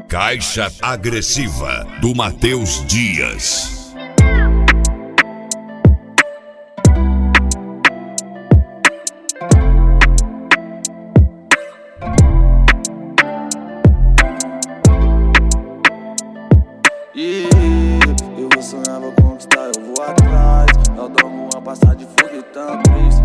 Caixa Agressiva, do Matheus Dias. Eu vou sonhar, vou conquistar, eu vou atrás. Eu dormo a passar de foguetão, triste.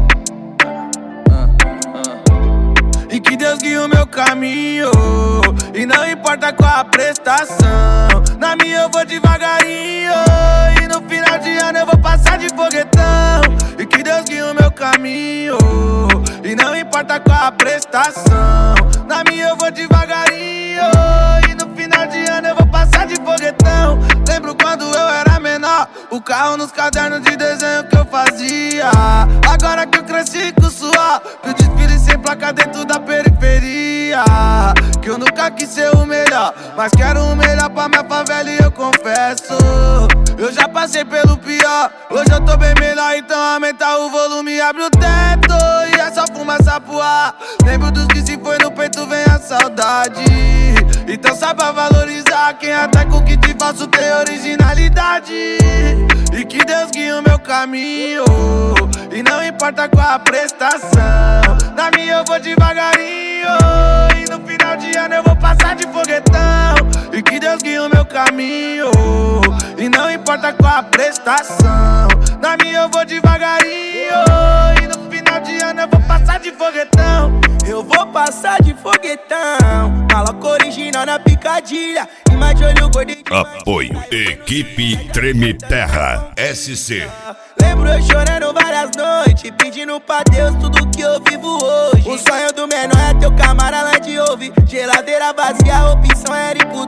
E que Deus guie o meu caminho, e não importa qual a prestação. Na minha eu vou devagarinho, e no final de ano eu vou passar de foguetão. E que Deus guie o meu caminho, e não importa qual a prestação. Na minha eu vou devagarinho, e no final de ano eu vou passar de foguetão. Lembro quando eu era menor, o carro nos cadernos de desenho que eu fazia. Agora que eu cresci com suor, eu desfile sem placa dentro da periferia. Que eu nunca quis ser o melhor, mas quero o melhor pra minha favela e eu confesso. Eu já passei pelo pior, hoje eu tô bem melhor, então aumenta o volume e abre o teto. E é só fumaça pro ar. Lembro dos que se foi no peito, vem a saudade. Então saiba valorizar quem até com que te faço tem originalidade. E que Deus guie o meu caminho, e não importa qual a prestação. Na minha eu vou devagarinho, e no final de ano eu vou passar de foguetão. E que Deus guie o meu caminho, e não importa qual a prestação. Na minha eu vou devagarinho, e no final de ano eu vou passar de foguetão. Eu vou passar de foguetão, maloca original na picadilha. E mais de olho gordo. Apoio Equipe Treme Terra SC. Lembro eu chorando várias noites, pedindo pra Deus tudo que eu vivo hoje. O sonho do menor é ter o camarada de ouvir. Geladeira vazia, a opção é Erico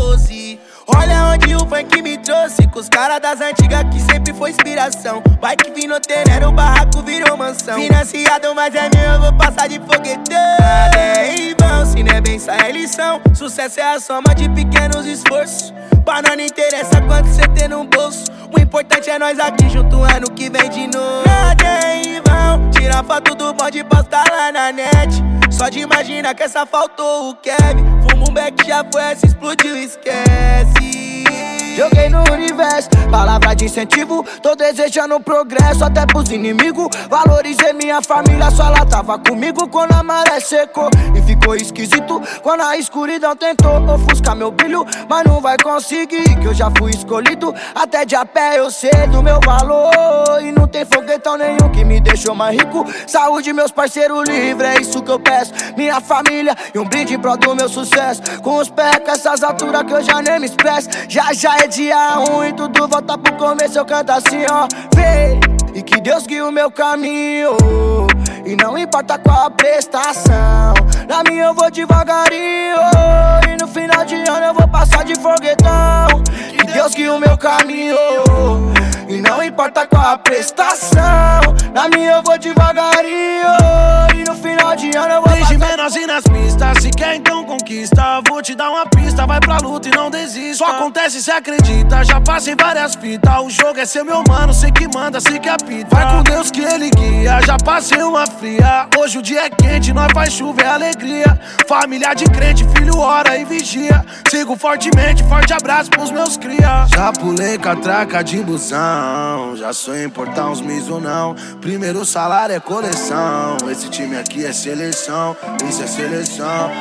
12. Olha onde o funk me trouxe, com os caras das antigas que sempre foi inspiração. Bike vinoteiro, o barraco virou mansão. Financiado, mas é meu, eu vou passar de foguetão. Nada é em vão, se não é bem sai lição. Sucesso é a soma de pequenos esforços. Pra nós não interessa quanto cê tem no bolso. O importante é nós aqui junto ano que vem de novo. Nada é em vão, tira foto do bonde e posta lá na net. Só de imaginar que essa faltou o Kevin. Fuma um beck, já foi, essa explodiu, esquece. Joguei no universo, palavra de incentivo. Tô desejando progresso até pros inimigos. Valorizei minha família, só ela tava comigo quando a maré secou. E ficou esquisito quando a escuridão tentou ofuscar meu brilho, mas não vai conseguir, que eu já fui escolhido. Até de a pé eu sei do meu valor, e não tem foguetão nenhum que me deixou mais rico. Saúde, meus parceiros livres, é isso que eu peço. Minha família e um brinde em prol do meu sucesso. Com os pés com essas alturas que eu já nem me expresso. Já é dia 1 e tudo volta pro começo, eu canto assim, ó. Vem, e que Deus guie o meu caminho, e não importa qual a prestação. Na minha eu vou devagarinho, e no final de ano eu vou passar de foguetão. Que Deus guie o meu caminho, e não importa qual a prestação. Na minha eu vou devagarinho, e no final de ano eu vou desde menorzinho nas pistas, se quer então conquista. Vou te dar uma pista, vai pra luta e não desista. Só acontece se acredita, já passei várias fitas. O jogo é seu, meu mano, sei que manda, sei que apita. Vai com Deus que ele guia, já passei uma fria. Hoje o dia é quente, nós faz chuva, é alegria. Família de crente, filho ora e vigia. Sigo fortemente, forte abraço pros meus cria. Já pulei catraca de busão, já sonhei em portar uns misonão. Primeiro salário é coleção, esse time aqui é seleção, isso é seleção.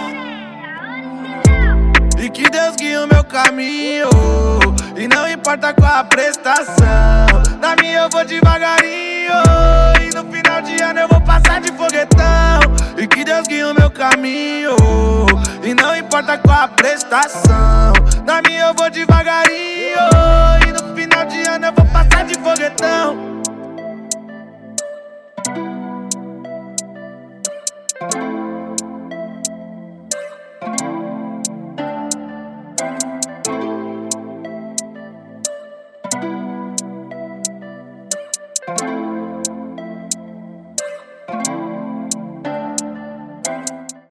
E que Deus guie o meu caminho, e não importa qual a prestação. Na minha eu vou devagarinho, e no final de ano eu vou passar de foguetão. E que Deus guie o meu caminho, e não importa qual a prestação. Na minha eu vou devagarinho, e no final de ano eu vou passar de foguetão.